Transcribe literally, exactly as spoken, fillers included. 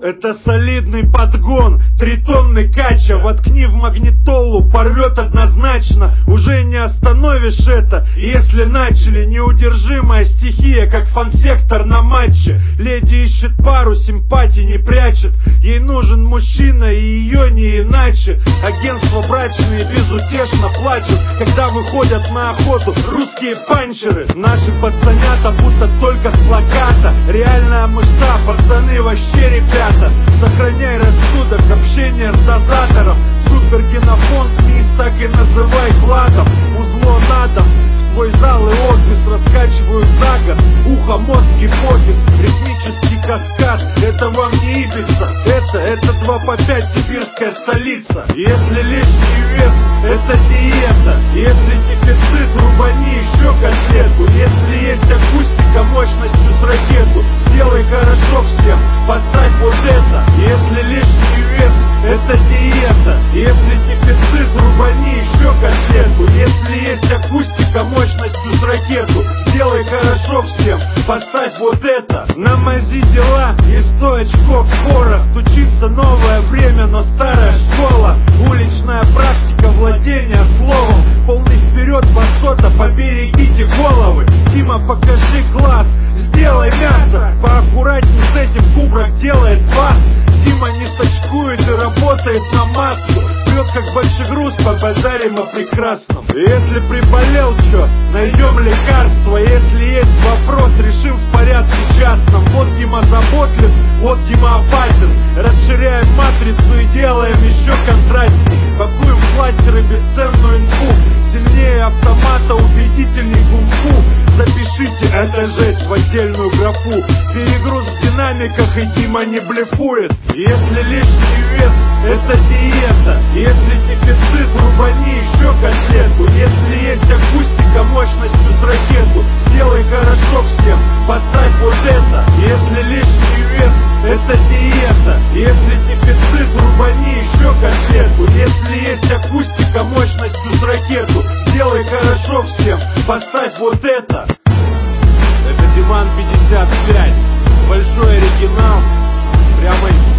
Это солидный подгон, три тонны кача. Воткни в магнитолу, порвет однозначно. Уже не остановишь это, если начали. Неудержимая стихия, как фан-сектор на матче. Леди ищет пару, симпатий не прячет. Ей нужен мужчина и ее не иначе. Агентство брачные безутешно плачут, когда выходят на охоту русские панчеры. Наши пацанята будто только с плаката. Реальная мышца, пацаны вообще ребята. Сохраняй рассудок, общение с дозатором. Супергенофон, СМИ так и называй кладом. Узло на дом, в твой зал и офис раскачивают за год. Ухо, мозг, гипофиз, ритмический каскад. Это вам не Ибица, это, это два по пять сибирская столица. Если лишний вес, это диета. Если дефицит, рубани еще котлету. Если есть акустика мощностью с ракету, сделай хорошо всем, поставь вот это. Если лишний вес, это диета. Если дефицит, рубани еще котлету. Если есть акустика мощностью с ракету, сделай хорошо всем, поставь вот это. На мази дела и сто очков фора. Стучится новое время, но старая школа. Уличная практика владения словом. Полный вперед высота, поберегите головы. Дима, покажи класс, сделай мясо. Поаккуратней с этим, кубрак делает бас. Дима не сочкует и работает на массу. Прет как большой груз, побазарим о прекрасном. Если приболел, чё, найдем лекарство. Если есть вопрос, решим в порядке частном. Вот Дима заботлив, вот Дима опасен. Расширяем матрицу и делаем еще контрастней. Пакуем в кластеры бесценную инфу. Сильнее автомата, убедительней кунг-фу. Запишите, это жесть, в отдельную графу. Перегруз в динамиках, и Дима не блефует. Если лишний вес, это диета. Если дефицит, рубани еще котлету. Если есть акустика мощностью с ракету, сделай хорошо всем, поставь вот это. Если лишний вес, это диета. Если дефицит, рубани еще котлету. Если есть акустика мощностью с ракету, сделай хорошо всем, поставь вот это. Это Диман пятьдесят пять, большой оригинал, прямо из